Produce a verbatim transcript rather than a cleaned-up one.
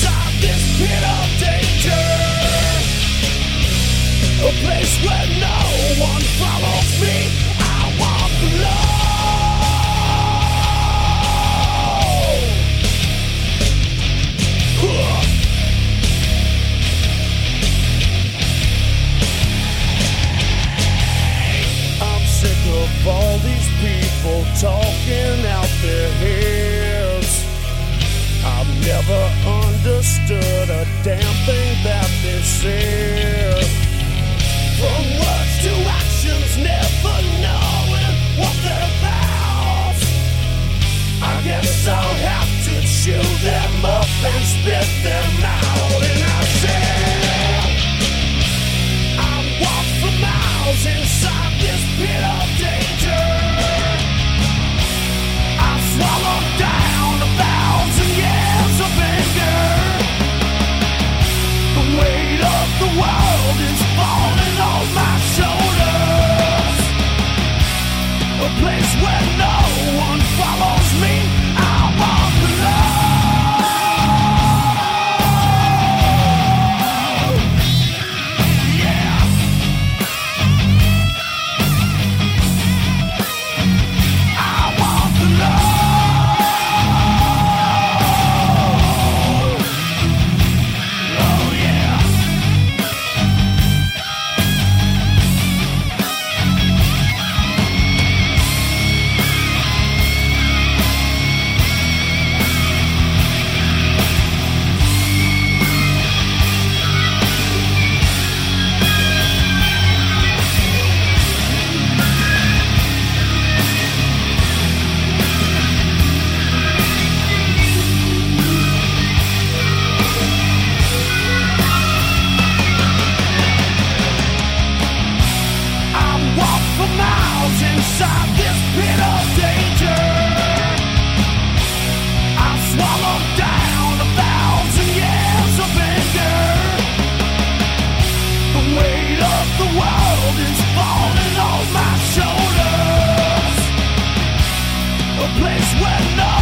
inside this pit of danger, a place where no one follows me. I walk alone. I'm sick of all these people talking out their heads. I've never understood a damn thing that they said. From words to actions, never knowing what they're about. I guess I'll have to chew them up and spit them out. And I said, I walk for miles inside this pit of danger. I swallow down a thousand years of anger. The weight of the world is falling on my shoulders. A place where no one follows me. I walk alone. Yeah. I walk alone. Oh yeah. I walk for miles inside this pit of danger. I swallow down a thousand years of anger. The weight of the world is falling on my shoulders. A place where no